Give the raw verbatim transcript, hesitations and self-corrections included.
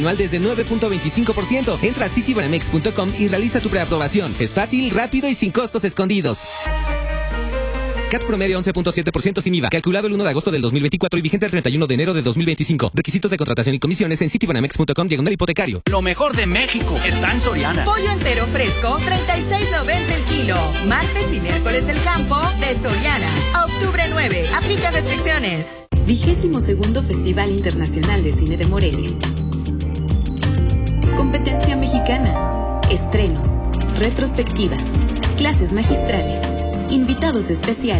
anual desde nueve punto veinticinco por ciento. Entra a citibanamex punto com y realiza tu preaprobación. Es fácil, rápido y sin costos escondidos. C A T promedio once punto siete por ciento sin I V A. Calculado el uno de agosto del dos mil veinticuatro y vigente el treinta y uno de enero de dos mil veinticinco. Requisitos de contratación y comisiones en citibanamex punto com diagonal hipotecario. Lo mejor de México está en Soriana. Pollo entero fresco, treinta y seis noventa el kilo. Martes y miércoles del campo de Soriana. A octubre nueve. Aplica restricciones. Vigésimo segundo Festival Internacional de Cine de Morelia. Competencia mexicana. Estrenos. Retrospectivas. Clases magistrales. Invitados especiales.